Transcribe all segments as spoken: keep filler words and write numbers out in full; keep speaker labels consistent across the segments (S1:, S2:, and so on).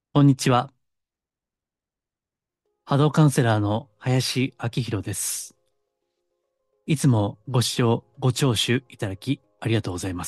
S1: こんにちは。波動カウンセラーの林明宏です。いつもご視聴、ご聴取いただきありがとうございます。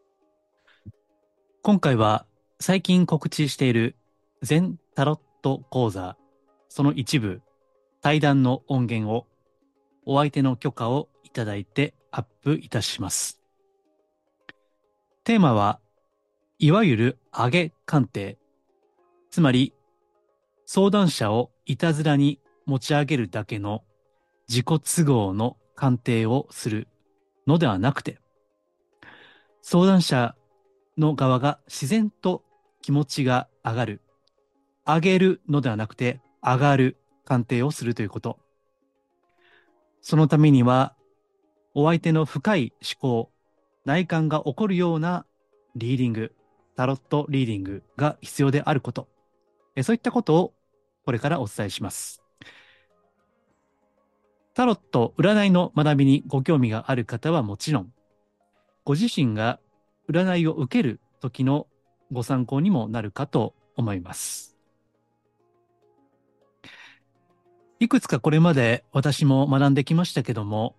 S1: 今回は最近告知している全タロット講座、その一部、対談の音源をお相手の許可をいただいてアップいたします。テーマは、いわゆる上げ鑑定、つまり相談者をいたずらに持ち上げるだけの自己都合の鑑定をするのではなくて、相談者の側が自然と気持ちが上がる、上げるのではなくて上がる鑑定をするということ。そのためには、お相手の深い思考、内観が起こるようなリーディング、タロットリーディングが必要であること。そういったことをこれからお伝えします。タロット占いの学びにご興味がある方はもちろん、ご自身が占いを受ける時のご参考にもなるかと思います。いくつかこれまで私も学んできましたけども、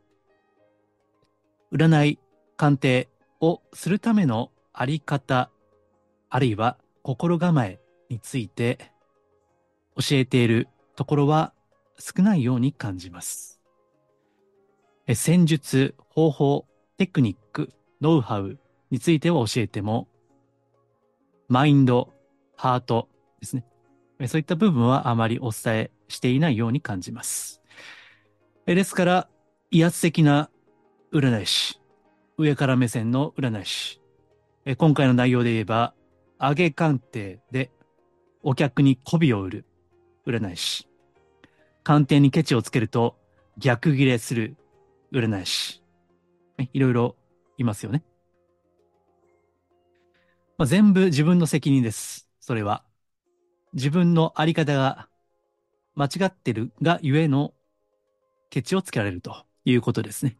S1: 占い、鑑定をするためのあり方、あるいは心構えについて教えているところは少ないように感じます。戦術、方法、テクニック、ノウハウについては教えても、マインド、ハートですね。そういった部分はあまりお伝えしていないように感じます。ですから、威圧的な占い師、上から目線の占い師、今回の内容で言えば、上げ鑑定でお客に媚びを売る占い師、鑑定にケチをつけると逆ギレする占い師、いろいろいますよね。まあ、全部自分の責任です。それは。自分のあり方が間違ってるがゆえのケチをつけられるということですね。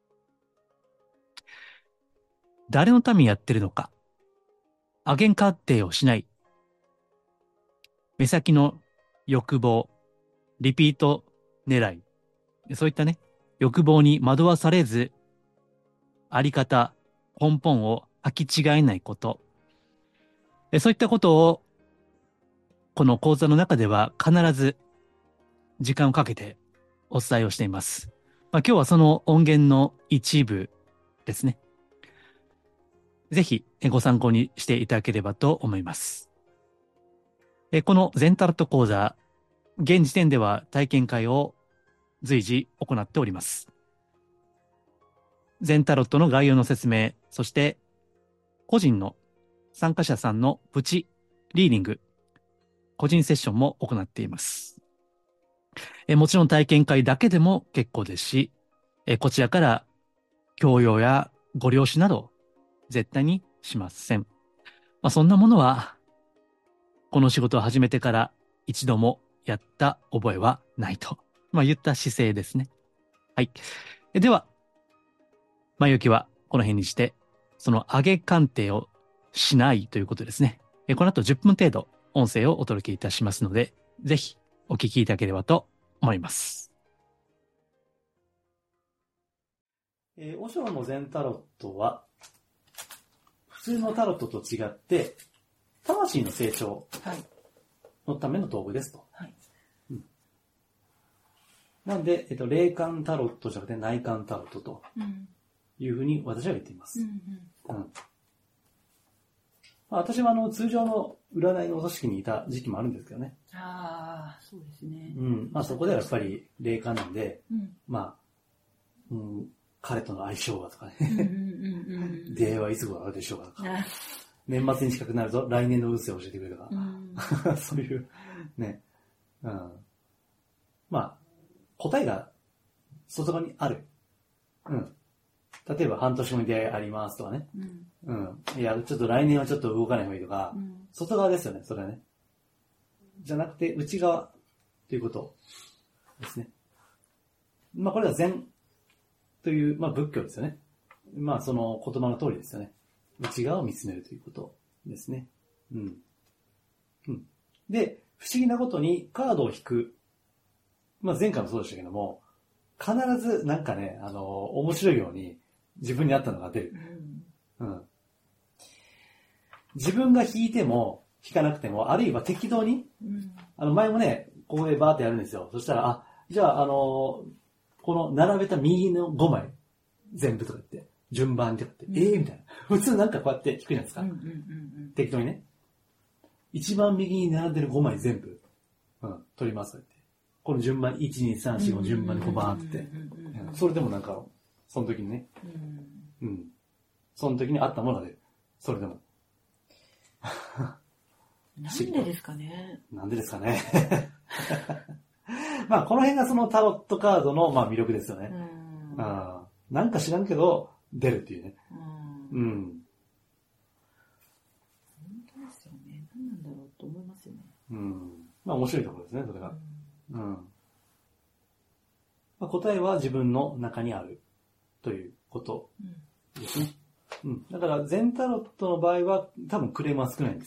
S1: 誰のためにやってるのか。アゲン鑑定をしない。目先の欲望、リピート狙い。そういったね、欲望に惑わされず、あり方、根本を履き違えないこと。そういったことを、この講座の中では必ず時間をかけてお伝えをしています。まあ、今日はその音源の一部ですね。ぜひご参考にしていただければと思います。この全タロット講座、現時点では体験会を随時行っております。全タロットの概要の説明、そして個人の参加者さんのプチリーディング、個人セッションも行っています。えもちろん体験会だけでも結構ですし、えこちらから教養やご了承など絶対にしません。まあ、そんなものはこの仕事を始めてから一度もやった覚えはないと、まあ、言った姿勢ですね。はい。では、前置きはこの辺にして、その上げ鑑定をしないということですね。この後じゅっぷん程度音声をお届けいたしますので、ぜひお聞きいただければと思います。えー、オショの全タロットは、普通のタロットと違って、魂の成長のための道具ですと。はい。うん、なんで、えっと、霊感タロットじゃなくて内観タロットというふうに私は言っています。うんうんうん、まあ、私はあの通常の占いの組織にいた時期もあるんですけどね。
S2: ああ、そうですね。
S1: うん。まあそこではやっぱり霊感なんで、うん、まあ、うん、彼との相性がとかね。出会いはいつ頃あるでしょうかとか。年末に近くなると来年の運勢を教えてくれるとか。うん、そういう、ね。うん。まあ、答えが外側にある。うん。例えば半年後に出会いありますとかね。うん。うん。いや、ちょっと来年はちょっと動かない方がいいとか、うん、外側ですよね、それはね。じゃなくて、内側ということですね。まあ、これは禅という、まあ、仏教ですよね。まあ、その言葉の通りですよね。内側を見つめるということですね。うん。うん。
S3: で、不思議なことにカードを引く。まあ前回もそうでしたけども、必ずなんかね、あの、面白いように自分に合ったのが出る。うん。うん、自分が引いても、引かなくても、あるいは適当に、うん、あの前もね、ここでバーってやるんですよ。そしたら、あ、じゃあ、あの、この並べた右のごまい、全部とか言って、順番にとか言って、うん、ええー、みたいな。普通なんかこうやって引くじゃないですか。うんうんうんうん、適当にね。一番右に並んでるごまい全部、うん、取りますとか言って。この順番、いち、に、さん、よん、ご順番にこうバーって。それでもなんか、その時にね、うん。うん。その時にあったもので、それでも。
S2: なんでですかね。
S3: なんでですかね。まあ、この辺がそのタロットカードのまあ魅力ですよね。うん、あなんか知らんけど、出るっていうね。うん。うん、
S2: 本当ですよね。何なんだろうと思いますよね。
S3: うん。まあ、面白いところですね、それが。うん。うん、まあ、答えは自分の中にあるということですね。うん。うん、だから、全タロットの場合は、多分クレームは少ないんです。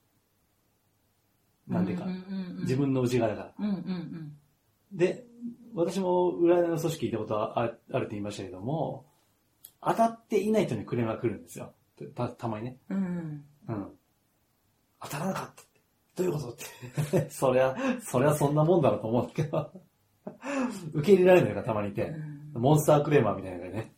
S3: なんでか、うんうんうんうん。自分の内側だから。うんうんうん、で、私も占いの組織行ったことはあるって言いましたけども、当たっていない人にクレームが来るんですよ。た、たまにね。うん。うん。当たらなかった。どういうことって。そりゃ、そりゃそんなもんだろうと思うんだけど。受け入れられないのがたまにいて、うん、モンスタークレーマーみたいなのがね。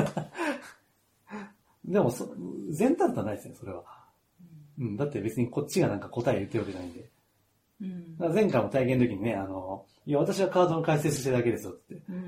S3: でもそ、全タロットはないですね、それは。うん、だって別にこっちがなんか答え言ってるわけじゃないんで。うん、だから前回も体験の時にね、あの、いや、私はカードの解説してるだけですよって。うん、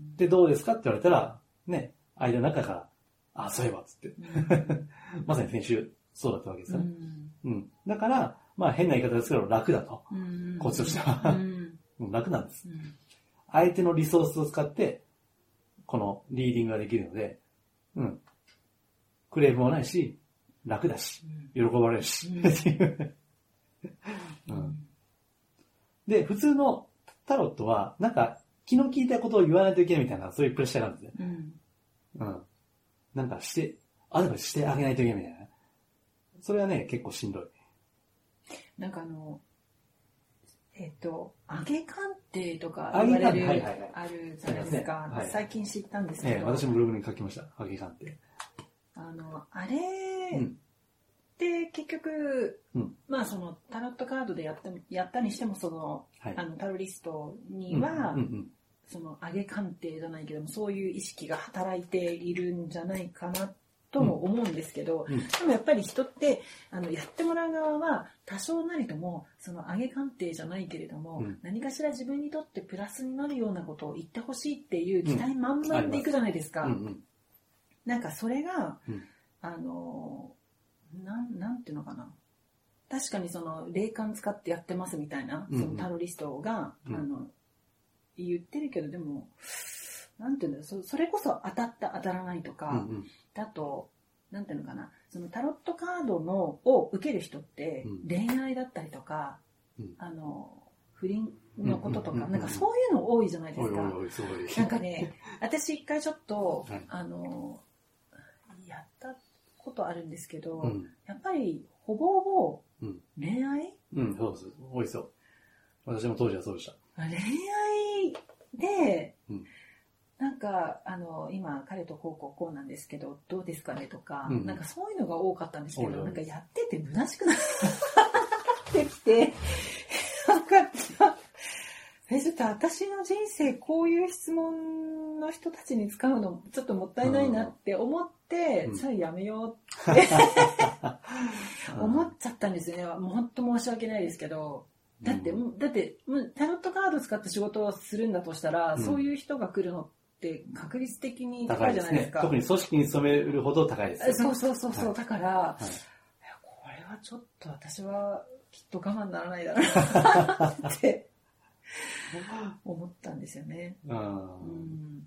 S3: で、どうですかって言われたら、ね、間の中から、あ、そういえば、つって。まさに先週、そうだったわけですよね。うん、うん。だから、まあ変な言い方ですけど、楽だと。こっちとしては。もう楽なんです、うん。相手のリソースを使って、このリーディングができるので、うん。クレームもないし、楽だし、喜ばれるし、うんうん、で、普通のタロットは、なんか、気の利いたことを言わないといけないみたいな、そういうプレッシャーがあるんですね。うん。うん。なんかして、あればしてあげないといけないみたいな。それはね、結構しんどい。
S2: なんかあの、えっと、上げ鑑定とか言われる、はいはいはい、あるじゃないですか。はい、最近知ったんですけど、え
S3: え。私もブログに書きました。上げ鑑定。
S2: あの、あれって結局、うん、まあそのタロットカードでやったやったにしてもその、はい、あのタロリストには、うんうんうん、その上げ鑑定じゃないけどもそういう意識が働いているんじゃないかなとも思うんですけど、うんうん、でもやっぱり人ってあのやってもらう側は多少なりともその上げ鑑定じゃないけれども、うん、何かしら自分にとってプラスになるようなことを言ってほしいっていう期待満々でいくじゃないですか。うんうん、なんかそれが、うん、あのなん、なんていうのかな。確かにその霊感使ってやってますみたいな、うんうん、そのタロリストが、うん、あの言ってるけどでもなんていうんだろう、そ、それこそ当たった当たらないとか、うんうん、だとなんていうのかな、そのタロットカードのを受ける人って、うん、恋愛だったりとか、うん、あの不倫のこととか、うんうんうんうん、なんかそういうの多いじゃないですか。おいおいおい、すごい。なんかね、私一回ちょっと、はい、あのやったことあるんですけど、うん、やっぱりほぼほぼ恋愛、
S3: うん、うん、そうです。多いそう。私も当時はそうでした。
S2: 恋愛で、うん、なんかあの今彼とこうこうこうなんですけどどうですかねとか、うん、なんかそういうのが多かったんですけど、なんかやってて虚しくなってきて、なんかえちょっと私の人生こういう質問の人たちに使うのちょっともったいないなって思って、うん、じゃあやめようって思っちゃったんですよね。もう本当申し訳ないですけど。だって、うん、だって、タロットカード使って仕事をするんだとしたら、うん、そういう人が来るのって確率的に高いじゃないですか。
S3: 高いですね。特に組織に勤めるほど高いです、ね。
S2: そうそうそうそう。はい、だから、はい、いやこれはちょっと私はきっと我慢ならないだろうなって思ったんですよね。うん、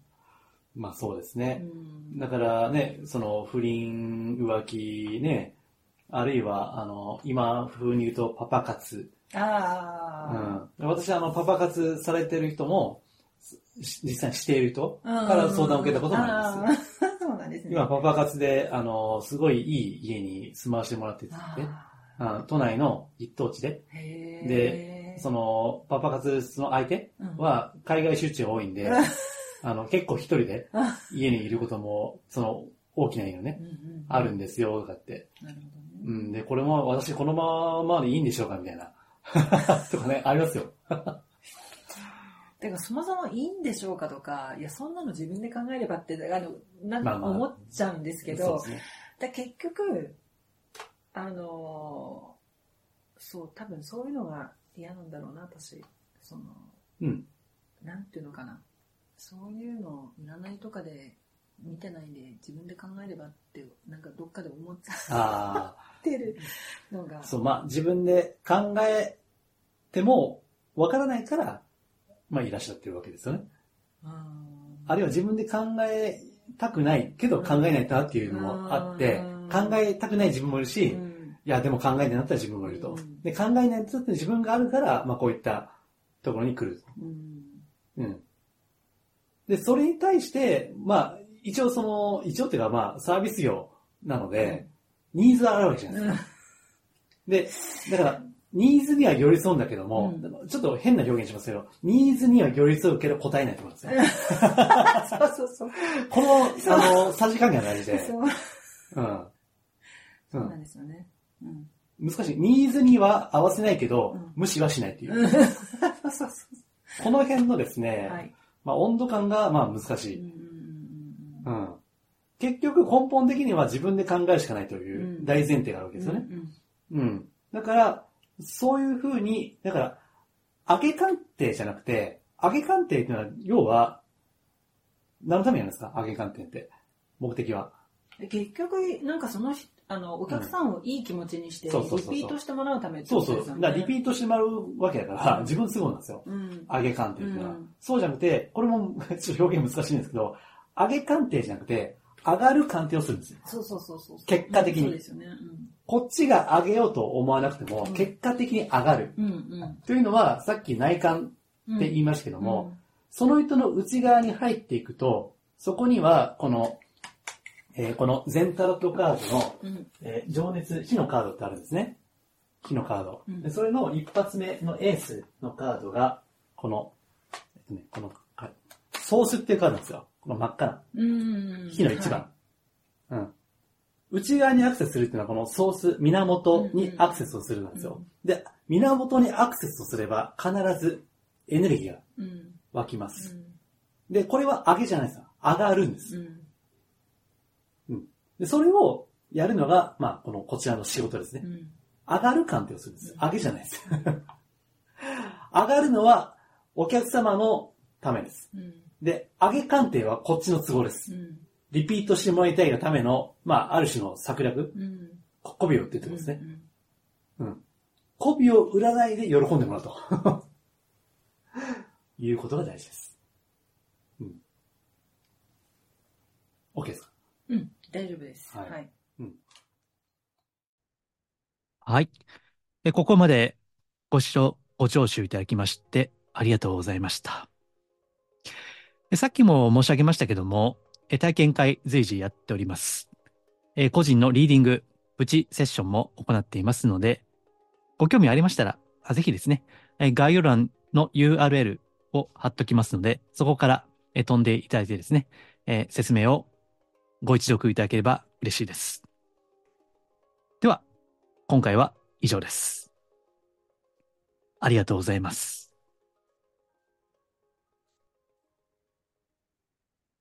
S3: まあそうですね。うん、だからね、その不倫、浮気ね、あるいは、あの、今風に言うとパパ活。あうん、私はあのパパ活されてる人も実際にしている人から相談を受けたこともあるんですよ。そうなんですね。今パパ活であのすごいいい家に住まわせてもらってて、ね、 あ都内の一等地で。で、その、パパ活の相手は海外出張多いんで、うん、あの、結構一人で家にいることも、その、大きな家のね、うんうんうん、あるんですよ、とかって。なるほどね。うん。で、これも私このままでいいんでしょうかみたいな。とかね、ありますよ。
S2: てか、そもそもいいんでしょうかとか、いや、そんなの自分で考えればって、あの、なんか思っちゃうんですけど、まあまあそうですね、だ結局、あの、そう、多分そういうのが嫌なんだろうな、私。その、うん。なんていうのかな。そういうのを占いとかで見てないんで、自分で考えればって、なんかどっかで思っちゃってるのが。
S3: そう、まあ自分で考えてもわからないから、まあいらっしゃってるわけですよね。あ, あるいは自分で考えたくないけど考えないとなっていうのもあって、考えたくない自分もいるし、うん、いやでも考えないんだったら自分もいると。うん、で考えないんだったら自分があるから、まあこういったところに来ると。うん。うん。で、それに対して、まあ一応その、一応っていうかまあサービス業なので、うん、ニーズはあるわけじゃないですか。うん、で、だから、ニーズには寄り添うんだけども、うん、ちょっと変な表現しますけど、ニーズには寄り添うけど答えないところですね。
S2: そうそうそう。
S3: この、あの、さじ加減が大事で。そう。うん。
S2: そうなんですよね。
S3: うん。難しい。ニーズには合わせないけど、うん、無視はしないっていう。そうそうそう。この辺のですね、はい、まあ温度感がまあ難しい。うん。結局根本的には自分で考えるしかないという大前提があるわけですよね。うん。うんうん、だから、そういうふうに、だから、上げ鑑定じゃなくて、上げ鑑定っていうのは、要は、何のためにやるんですか？上げ鑑定って。目的は。
S2: 結局、なんかその、あの、お客さんをいい気持ちにして、リピートしてもらうためってことですよね。そうそう。
S3: だからリピートしてもらうわけだから、自分都合なんですよ。うん、上げ鑑定っていうのは、うん。そうじゃなくて、これもちょっと表現難しいんですけど、上げ鑑定じゃなくて、上がる鑑定をするんですよ。
S2: そうそうそうそう。
S3: 結果的に。
S2: そうですよね。うん、
S3: こっちが上げようと思わなくても、うん、結果的に上がる、うんうん。というのは、さっき内観って言いましたけども、うんうん、その人の内側に入っていくと、そこには、この、えー、この全タロットカードの、うんえー、情熱、火のカードってあるんですね。火のカード。うん、でそれの一発目のエースのカードが、この、えっとね、この、ソースっていうカードなんですよ。この真っ赤な。火の一番。はい、うん。内側にアクセスするっていうのはこのソース、源にアクセスをするんですよ。うんうん、で、源にアクセスをすれば必ずエネルギーが湧きます。うんうん、で、これは上げじゃないですよ。上がるんです。うんうん、で、それをやるのが、まあ、この、こちらの仕事ですね。うん、上がる鑑定をするんです。上げじゃないです。上がるのはお客様のためです。うんで、上げ鑑定はこっちの都合です。うん、リピートしてもらいたいがための、まあ、ある種の策略。うん、媚びをって言ってますね。うん。うん。媚びを売らないで喜んでもらうと。いうことが大事です。うん。OK ですか？
S2: うん、大丈夫です。はい。はい。うん、
S1: はい。で、ここまでご視聴、ご聴取いただきまして、ありがとうございました。さっきも申し上げましたけども、体験会随時やっております。個人のリーディング、プチセッションも行っていますので、ご興味ありましたら、ぜひですね、概要欄の ユーアールエル を貼っときますので、そこから飛んでいただいてですね、説明をご一読いただければ嬉しいです。では、今回は以上です。ありがとうございます。